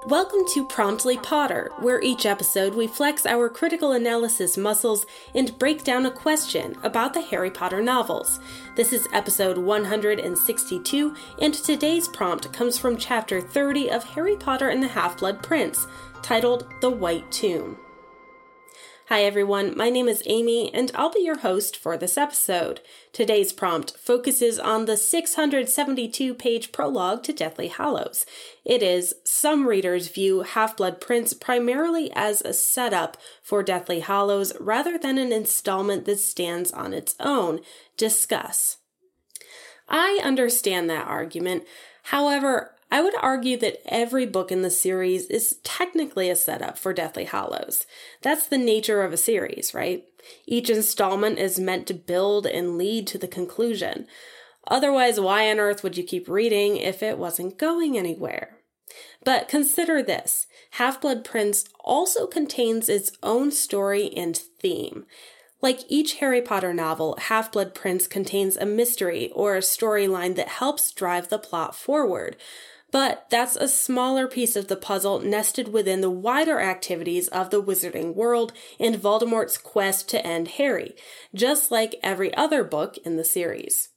Welcome to Promptly Potter, where each episode we flex our critical analysis muscles and break down a question about the Harry Potter novels. This is episode 162, and today's prompt comes from chapter 30 of Harry Potter and the Half-Blood Prince, titled The White Tomb. Hi everyone, my name is Amy, and I'll be your host for this episode. Today's prompt focuses on the 672-page prologue to Deathly Hallows. It is, some readers view Half-Blood Prince primarily as a setup for Deathly Hallows rather than an installment that stands on its own. Discuss. I understand that argument. However, I would argue that every book in the series is technically a setup for Deathly Hallows. That's the nature of a series, right? Each installment is meant to build and lead to the conclusion. Otherwise, why on earth would you keep reading if it wasn't going anywhere? But consider this. Half-Blood Prince also contains its own story and theme. Like each Harry Potter novel, Half-Blood Prince contains a mystery or a storyline that helps drive the plot forward. But that's a smaller piece of the puzzle nested within the wider activities of the Wizarding World and Voldemort's quest to end Harry, just like every other book in the series.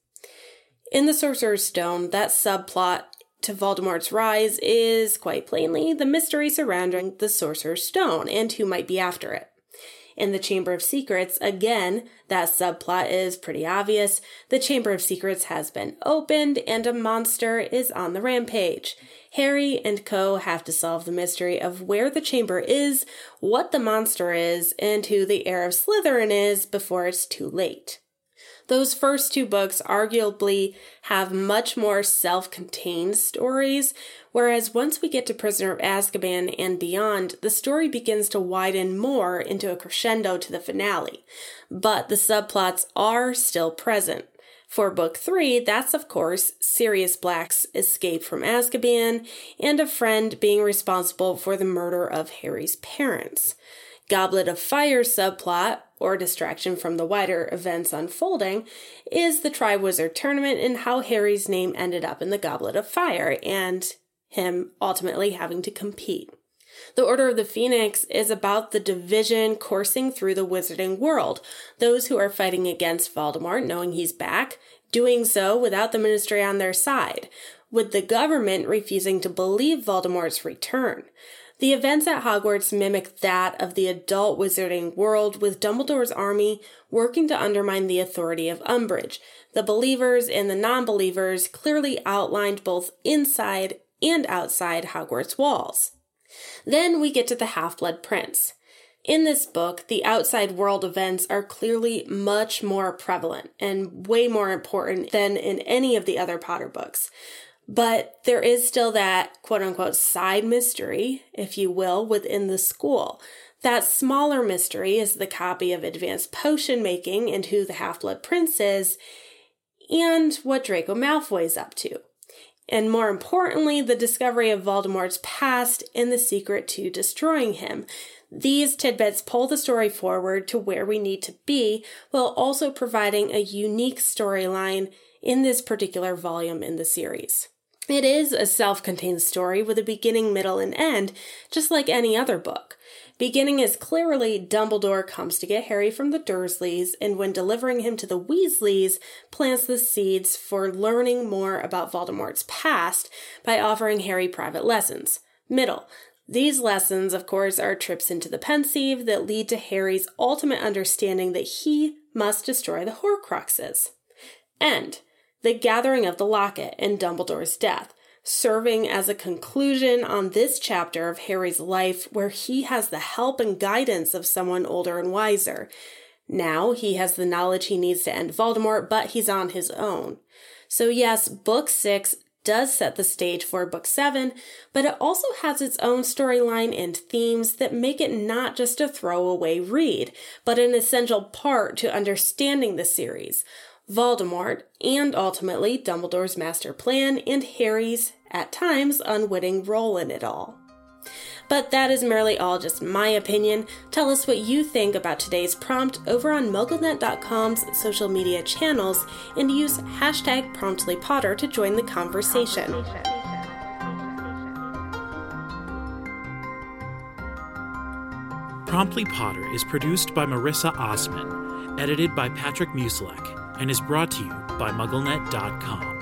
In The Sorcerer's Stone, that subplot to Voldemort's rise is, quite plainly, the mystery surrounding the Sorcerer's Stone and who might be after it. In the Chamber of Secrets, again, that subplot is pretty obvious. The Chamber of Secrets has been opened and a monster is on the rampage. Harry and co. have to solve the mystery of where the chamber is, what the monster is, and who the heir of Slytherin is before it's too late. Those first two books arguably have much more self-contained stories, whereas once we get to Prisoner of Azkaban and beyond, the story begins to widen more into a crescendo to the finale. But the subplots are still present. For Book 3, that's of course Sirius Black's escape from Azkaban and a friend being responsible for the murder of Harry's parents. Goblet of Fire subplot, or distraction from the wider events unfolding, is the Triwizard Tournament and how Harry's name ended up in the Goblet of Fire, and him ultimately having to compete. The Order of the Phoenix is about the division coursing through the Wizarding World, those who are fighting against Voldemort knowing he's back, doing so without the Ministry on their side, with the government refusing to believe Voldemort's return. The events at Hogwarts mimic that of the adult Wizarding World, with Dumbledore's army working to undermine the authority of Umbridge. The believers and the non-believers clearly outlined both inside and outside Hogwarts walls. Then we get to the Half-Blood Prince. In this book, the outside world events are clearly much more prevalent and way more important than in any of the other Potter books. But there is still that quote-unquote side mystery, if you will, within the school. That smaller mystery is the copy of advanced potion making and who the Half-Blood Prince is, and what Draco Malfoy is up to. And more importantly, the discovery of Voldemort's past and the secret to destroying him. These tidbits pull the story forward to where we need to be, while also providing a unique storyline in this particular volume in the series. It is a self-contained story with a beginning, middle, and end, just like any other book. Beginning is clearly Dumbledore comes to get Harry from the Dursleys, and when delivering him to the Weasleys, plants the seeds for learning more about Voldemort's past by offering Harry private lessons. Middle. These lessons, of course, are trips into the Pensieve that lead to Harry's ultimate understanding that he must destroy the Horcruxes. End. The gathering of the locket and Dumbledore's death, serving as a conclusion on this chapter of Harry's life where he has the help and guidance of someone older and wiser. Now he has the knowledge he needs to end Voldemort, but he's on his own. So yes, Book 6 does set the stage for Book 7, but it also has its own storyline and themes that make it not just a throwaway read, but an essential part to understanding the series. Voldemort, and ultimately Dumbledore's master plan and Harry's, at times, unwitting role in it all. But that is merely all just my opinion. Tell us what you think about today's prompt over on MuggleNet.com's social media channels and use hashtag PromptlyPotter to join the conversation. Promptly Potter is produced by Marissa Osman, edited by Patrick Muslek, and is brought to you by MuggleNet.com.